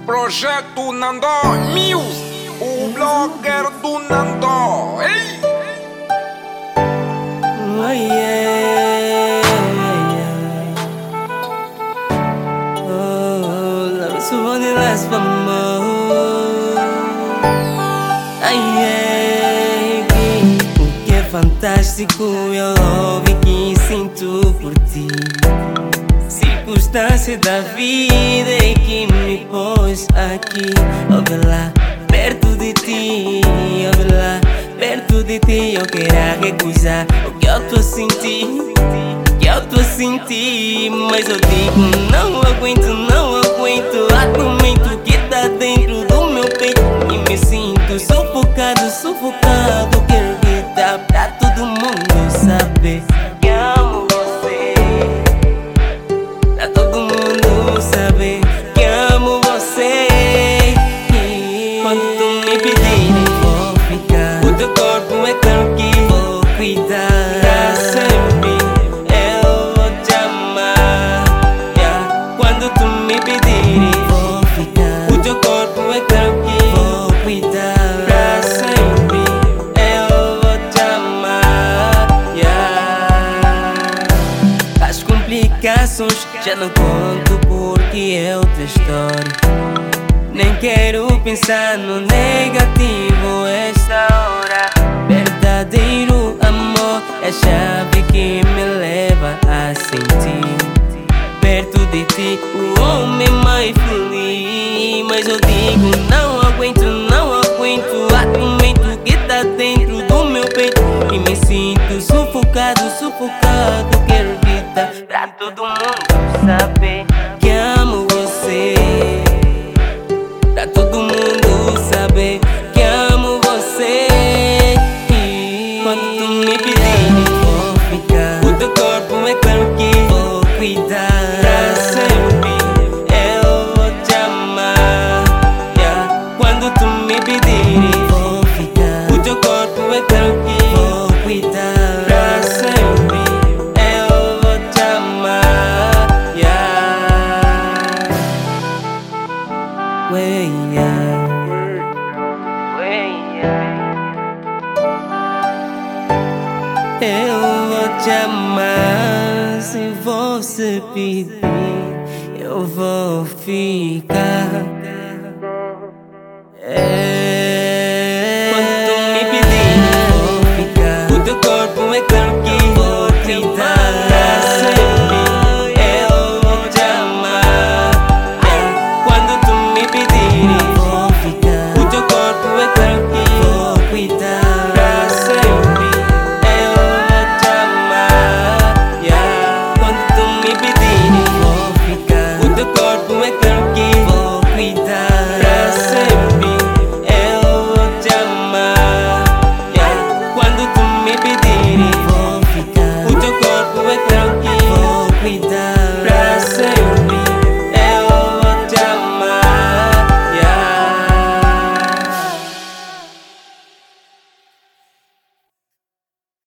Projeto Nando Music, o blogger do Nando. Ei! Oh, yeah. Oh, love is one that lasts for more. Ai, yeah. O que é fantástico eu ouvi que sinto por ti. Circunstância da vida é que me pôs aqui. Ouve lá, perto de ti. Ouve lá, perto de ti. Eu quero recusar o que eu tô a sentir, que eu tô a sentir. Mas eu digo, não aguento, não aguento. Argumento que tá dentro do meu peito e me sinto sufocado, sufocado. Quero gritar pra todo mundo saber que amo você. Pra todo mundo saber que amo você. Quando tu me pedirem, vou ficar. O teu corpo é claro que vou cuidar. Pra sempre eu vou te amar. Quando tu me pedirem, vou ficar. O teu corpo é claro que vou cuidar. Pra sempre eu vou te amar. As complicações já não conto porque é outra história. Nem quero pensar no negativo esta hora. Verdadeiro amor é a chave que me leva a sentir perto de ti o homem mais feliz. Mas eu digo, não aguento, não aguento. Argumento que tá dentro do meu peito e me sinto sufocado, sufocado. Quero gritar pra todo mundo saber que amo você. Pra todo mundo saber que amo você. Quando tu me pedirem, vou ficar. O teu corpo é claro que vou cuidar. Pra sempre eu vou te amar. Quando tu me pedirem, vou ficar. O teu corpo é claro que vou cuidar. Pra sempre eu vou te amar. Eu vou te amar. Se você pedir, eu vou ficar.